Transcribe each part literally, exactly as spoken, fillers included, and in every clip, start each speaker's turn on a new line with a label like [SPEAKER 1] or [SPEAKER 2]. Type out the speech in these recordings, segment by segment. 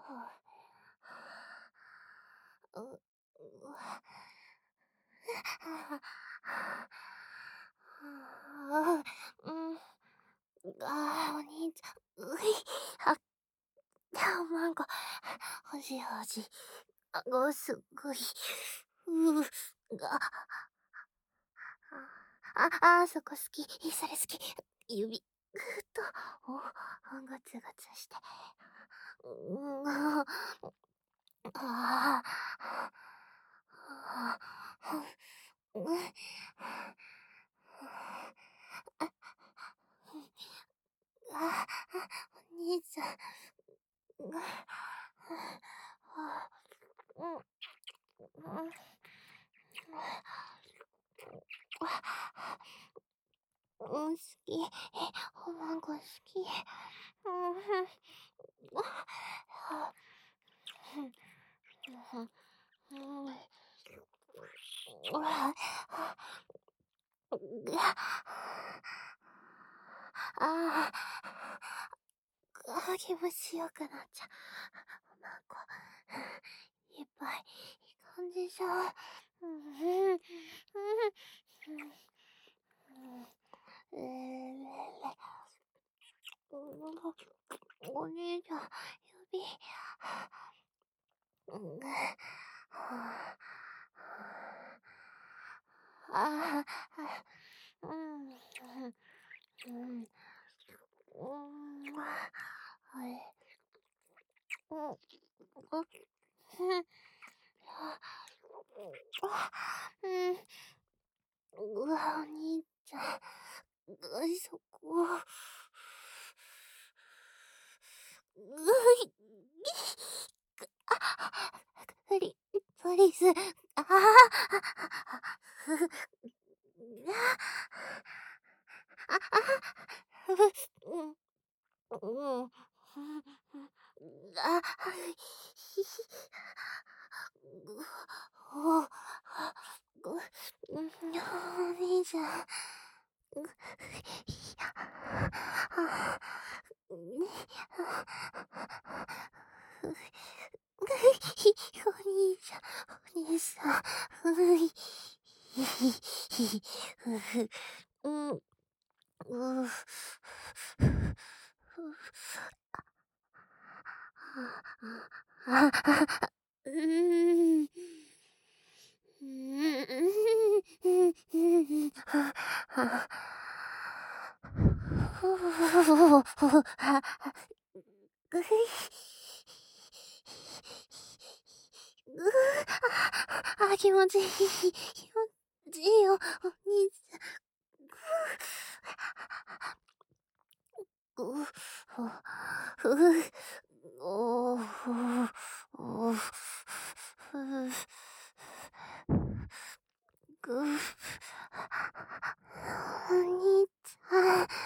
[SPEAKER 1] う、うわ。ああ、うん。ああ、お兄ちゃん、うい、あ、あ、なんか、はじはじ、あ、がすごい、うう、が、あ、ああ、そこ好き、それ好き。指、ぐーっと、お、ガツガツして。うーん、ああ、うん、あ、あ、お兄ちゃん、が、あ、うん、うん。うん、好き。え、おまんこ好き。うん、ふん。あ、は、ふん、ふん、ふん。うわ、あ、ぐあ、ああ、気持ちよくなっちゃう。おまんこ、いっぱい、いい感じじゃん。うん、うん、うん、うん、ええ、お兄ちゃん、指、うん、ああ、うん、うん、うん、はい。うん、あ、うん、あ、うん、うわ、お兄ちゃん、うい、そこ、うい、あ、プリ、プリス、ああ、ふふ、ああ、あ、ふ、うん、うん、ふん、ふん、あ、ひひ、ぐ、お、あ、ぐ、うん、お兄ちゃん、ぐ、ひや、あ、う、に、あ、ふ、ぐひ、お兄ちゃん、お兄さん、うい、ひひ、ひ、ふふ、うん、う、ふ、ふ、あ、あ、うーん。うーん。は、は、ふふふふふ、は、ぐひ、ぐあ、あ、気持ちいい。気持ちいいよ、お兄ちゃん。ぐ、ふ、ふ、おふ、おふ、ふ、ぐ、お兄ちゃん。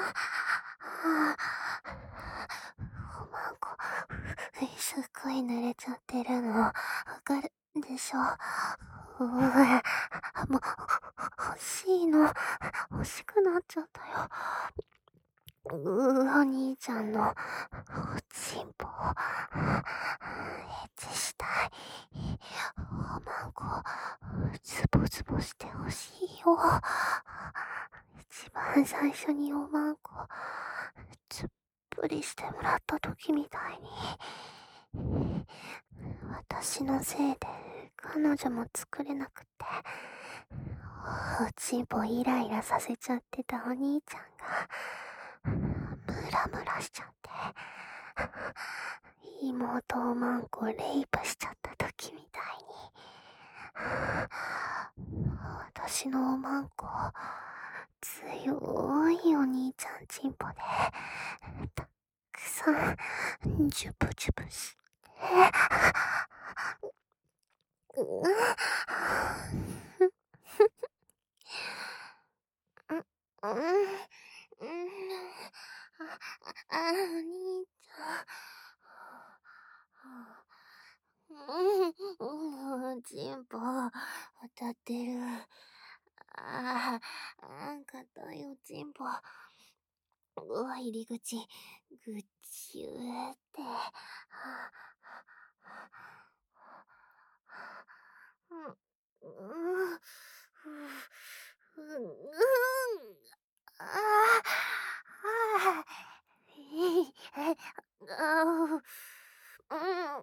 [SPEAKER 1] おまんこ、すっごい濡れちゃってるの、わかるでしょ。うわ、もう、欲しいの。欲しくなっちゃったよ。うー、お兄ちゃんの、おちんぽ、エッチしたい。おまんこ、ズボズボしてほしいよ。一番最初におまんこ、ずっぷりしてもらった時みたいに。私のせいで彼女も作れなくて、おちんぽイライラさせちゃってたお兄ちゃんが、ムラムラしちゃって、妹をマンコレイプしちゃった時みたいに。私のおまんこ、強いお兄ちゃんチンポで、たくさん、ジュブジュブして、う、うん、うん、うん、あ、あ、お兄ちゃん。うん、チンポ、当たってる。ああ、なんか硬いおちんぽ。うわ、入り口、ぐっちゅーって。 うん、うー、ふう、うん、ああ、はあ、いい、え、あう、うん、あ、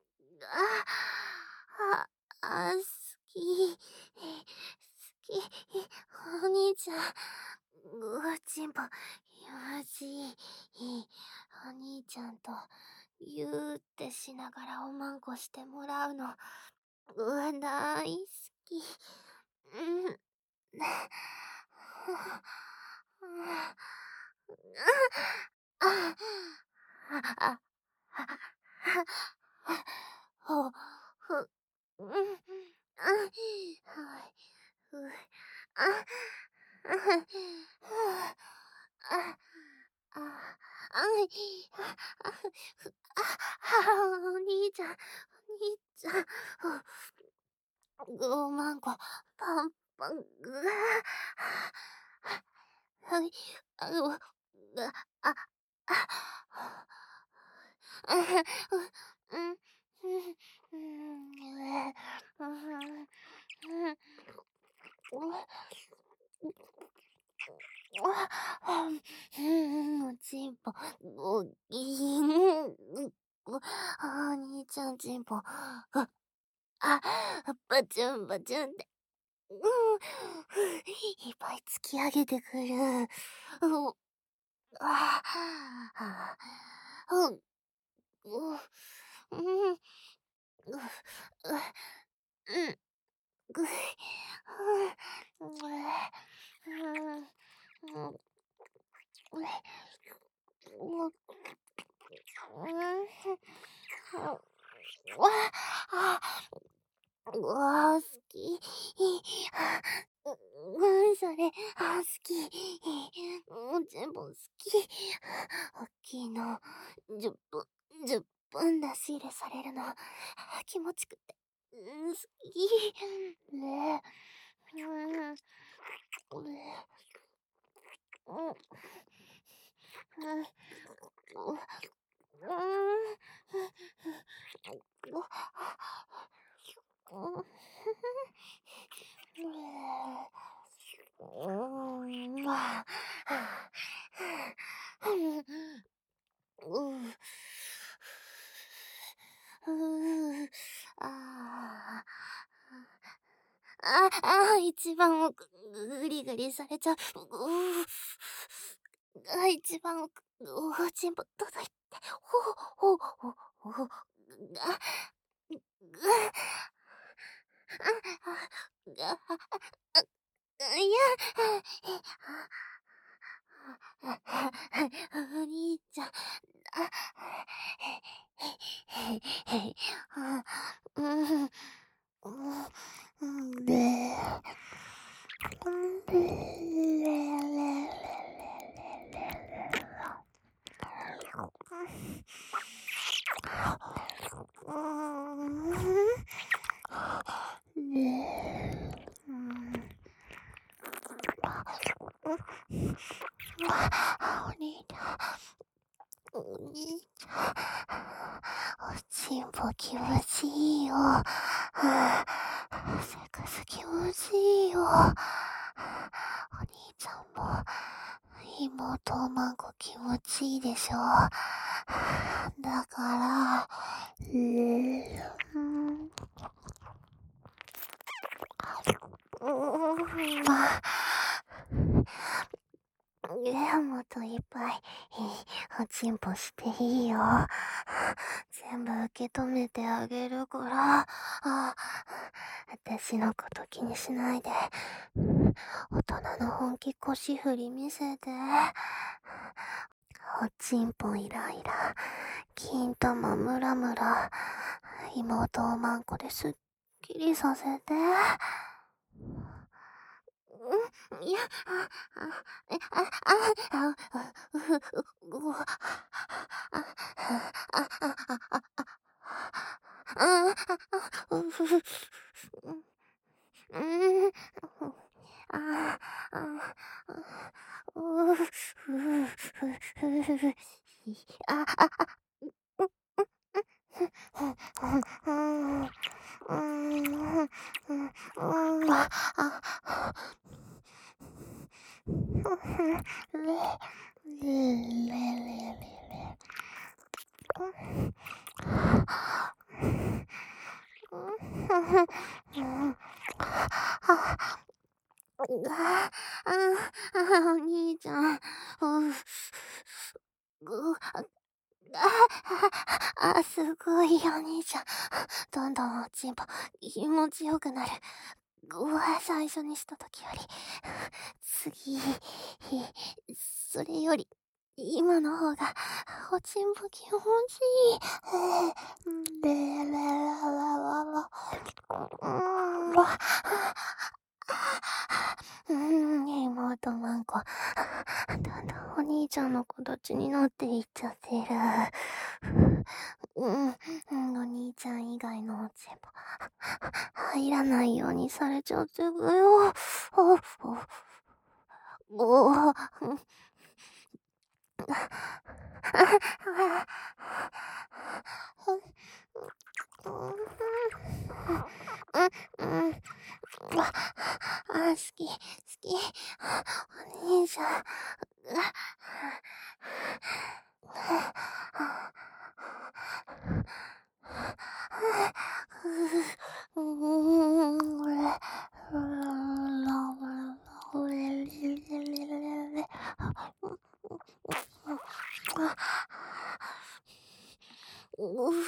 [SPEAKER 1] あ、あ、好き、好き、お兄ちゃん、おちんぽ、気持ちいい、お兄ちゃんと、ゆーってしながらおまんこしてもらうの、うわ、大好き。うん。ああ、あ、ほ、ふ、うん、あ、はい、ふ、あ、あ、あ、あい、あ、ふ、あ、お兄ちゃん、お兄ちゃん、ごまんこ、パンパン、ぐわはい、あの、あ、あ、あ、あ、うん、うん、うん、うん、あ、うん、おちんぽ、ごぎん、お兄ちゃんちんぽ、あ、あ、バチュンバチュンって、うん、いっぱい突き上げてくる。うん、ああ、うん、う、うん、う、う、うん、ぐ、うん、うん、うん、うん、わあ、うわあ、好き。うん、それ、あ、好き。もう全部好き。おっきいの、じゅっぷん、じゅっぷん出し入れされるの、気持ちくて、うん、好き。ねえ、うん、ねうん、うん、うん、うん、うん、あうん、うん、うん、ああ、ああ、一番奥、ぐりぐりされちゃう。うあ、一番奥、おちんぽ届いて、ほほほほほ、あ、ぐあ、あ、あ、あ、いや、お兄ちゃん、あ、うん、うん、で、うん、で、うん、ねうん、お兄ちゃん、お兄ちゃん、おちんぽ気持ちいいよ。セックス気持ちいいよ。お兄ちゃんも、妹おまんこ気持ちいいでしょ。だから、うーん、うん、まあ、いや、もっといっぱい、おちんぽしていいよ。全部受け止めてあげるから、あ、私のこと気にしないで。大人の本気腰振り見せて。おちんぽイライラ、金玉ムラムラ、妹おまんこですっきりさせて。うん、いや、あ、あ、え、あ、あ、あ、う、う、う、う、あ、あ、あ、あ、あ、あ、あ、う、ふ、ふ、うん、うん、あ、あ、う、ふ、ふ、ふ、ふ、あ、あ、 うん、うーん、うーん、あ、あ、れ、れれれれれ。ああ、お兄ちゃん。うぐあ、すごいお兄ちゃん。どんどんおちんぽ気持ちよくなる。うわ、最初にした時より。次、それより、今の方が、おちんぽ気持ちいい。レレララララ。うん、わ、うん、妹マンコ。だんだんお兄ちゃんの形になっていっちゃってる。うん、うんお兄ちゃん以外のおちんぽ入らないようにされちゃってるよ。お、お、お、うん、うん、あ、好き、好き。お兄ちゃん。うーん、これ、うーん、ラブラブレレレレレレ。うう、う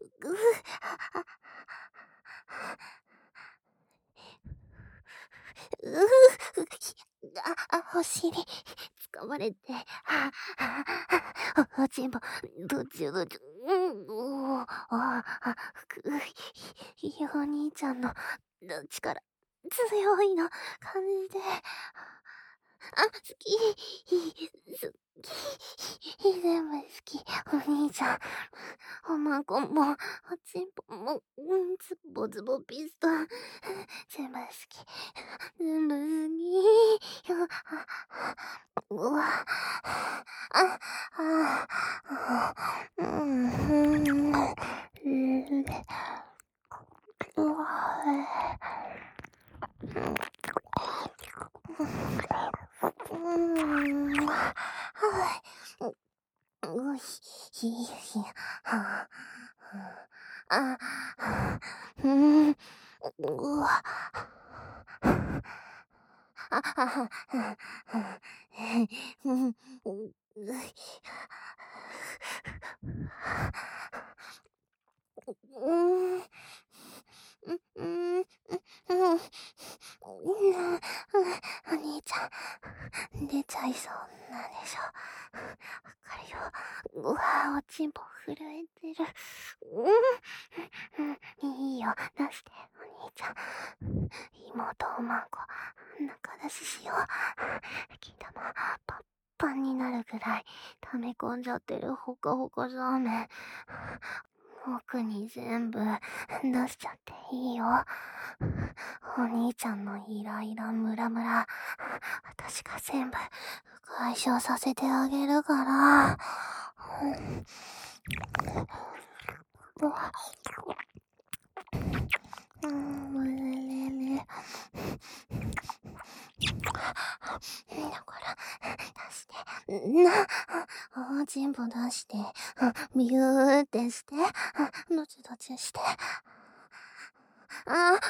[SPEAKER 1] う、あ、あ、お尻、掴まれて、あ、あ、おちんぽ、どっちゅどっちゅ、うん、おー、あ、あ、く、ひ、ひ、お兄ちゃんの力、強いの感じで、あ、好き、好き、全部好き、お兄ちゃん、おまんこも、おちんぽも、うん、ズボズボピストン、全部好き、全部好き、よ、あ、うわ、あ、あ、あ、うん、うん、うわ、うん、はい、うひ、ひ、ひ、はあ、あ、うん、うわ、あ、あ、うん、う、うん、うん、うん、うん、お兄ちゃん、出ちゃいそうなんでしょ。わかるよ。うわぁ、おちんぽ震えてる。うん、うん、いいよ、出して、お兄ちゃん。妹おまんこ、仲出ししよう。金玉、パッパンになるぐらい、溜め込んじゃってるほかほかザーメン。奥に全部出しちゃっていいよ。お兄ちゃんのイライラムラムラ、私が全部解消させてあげるから。うわ、うん、ねねね。だから、出して、な、おちんぽ出して、ビューってして、どっちどっちして。あ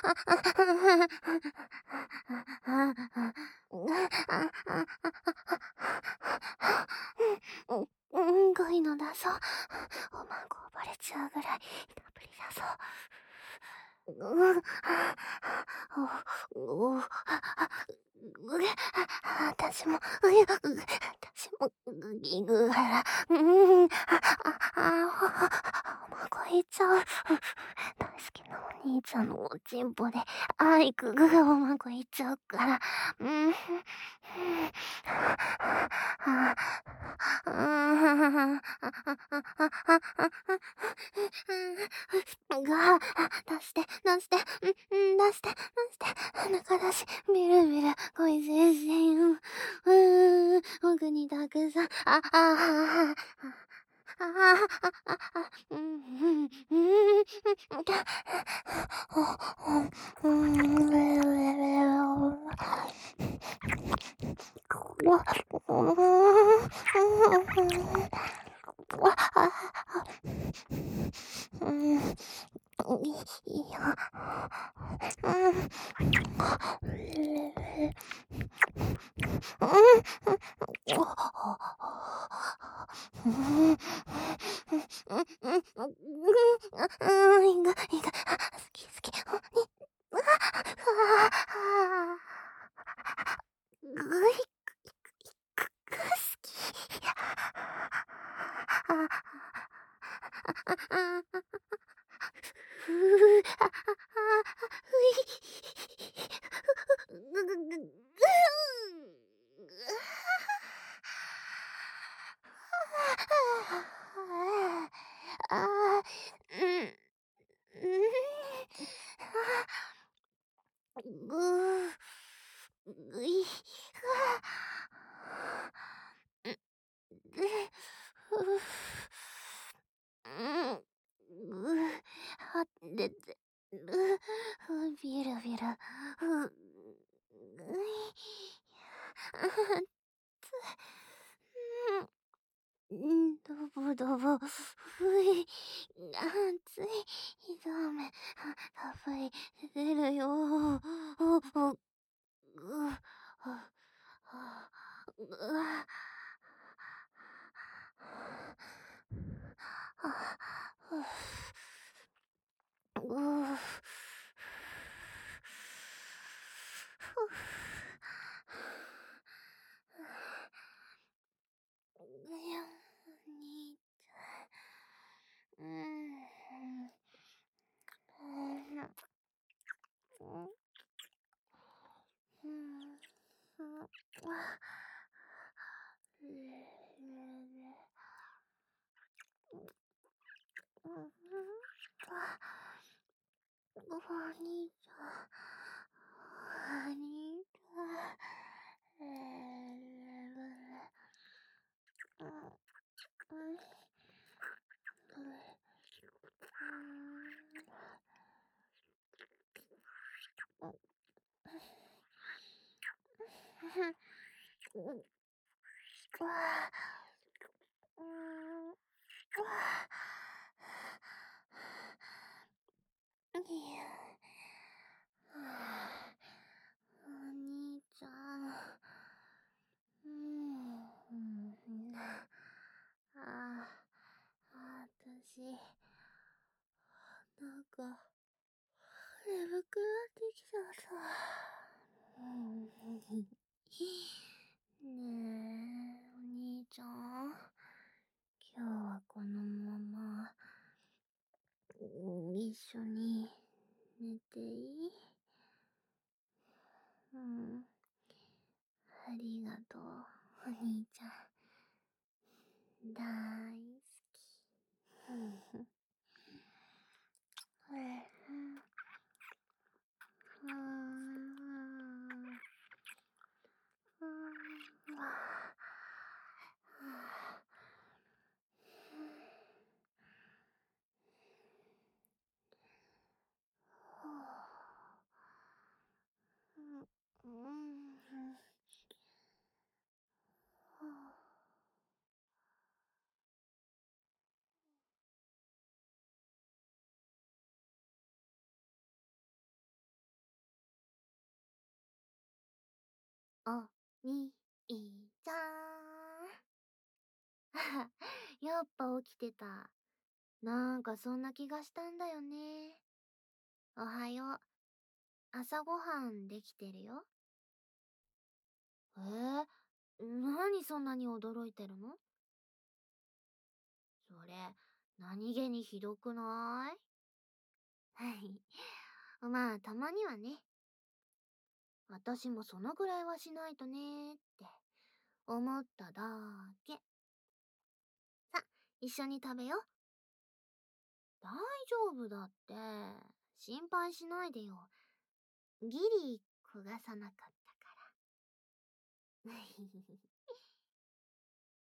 [SPEAKER 1] うん、こういうの出そう。おまんこ暴れちゃうぐらいたっぷり出そう。うん、お、お、私も、うゆ、私も、ギグガラ、うん、あ、あ、あ、おまんこいっちゃう。大好きなお兄ちゃんのおちんぽで、あいくぐおまんこいっちゃうから、うん、が、出して、出して、うん、出して、出して、中出し、みるみる、恋せしん、うん、奥にたくさん、あ、あ、あ、 ああ、あ、あ、うん、うん、うん、うん、うん、いいよ。うん。うん、うん、うん、うん、うん、いが、いが、好き、好き。に、うわ、ああ、ぐい、く、く、好き。ああ、ふう、あ、あ、ふい、ぐ、ぐ、ぐ、ぐ、ああ、うん、うん、ぐ、ぐい、うん、ぐ、ふ、うん、ぐ、はでで、ぐ、ふ、ビルビル、ふ、ぐい、あつ、うん、ドボドボ、ふい、あつい、痛め、は、たぶい、出るよ、お、お、ぐ、は、は、うわ、あ、ふ、う、ふ、いや、に、うん、うん、うん、お兄ちゃん、お兄ちゃん、うん、いや、お兄ちゃん、うん、あ、あたし、なんか、眠くなってきちゃった。ねえ、お兄ちゃん、今日はこのまま、一緒に寝ていい？うん。ありがとう、お兄ちゃん。だいすき。うん。うん。うん。うん。おにいちゃん。やっぱ起きてた。なんかそんな気がしたんだよね。おはよう。朝ごはんできてるよ。えー、何そんなに驚いてるの？それ、何気にひどくない？はい。まあ、たまにはね。私もそのぐらいはしないとねーって思っただけ。さ、一緒に食べよう。大丈夫だって。心配しないでよ。ギリ焦がさなかったから。